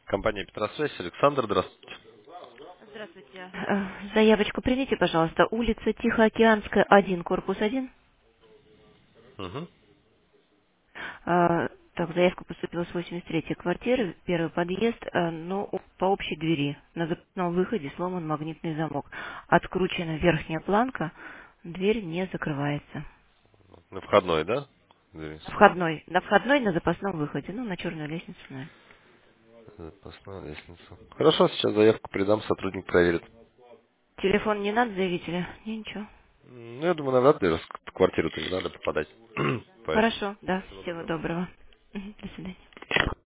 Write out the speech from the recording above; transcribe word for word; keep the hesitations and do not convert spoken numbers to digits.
Компания Петросвязь, Александр, здравствуйте. Здравствуйте. Э, Заявочку примите, пожалуйста. Улица Тихоокеанская, один, корпус один. Угу. Э, Так, заявка поступила с восемьдесят третьей квартиры, первый подъезд, э, но о- по общей двери. На запасном выходе сломан магнитный замок. Откручена верхняя планка, дверь не закрывается. На входной, да? Дверь. На входной, на входной, на запасном выходе, ну, на черную лестницу. наверное. Запасная лестница. Хорошо, сейчас заявку придам, сотрудник проверит. Телефон не надо заявителя? Не, ничего. М, Ну, я думаю, навряд ли, раз в квартиру-то не надо попадать. Поэтому. Хорошо, да, Всего всего доброго. доброго. Мгм, до свидания.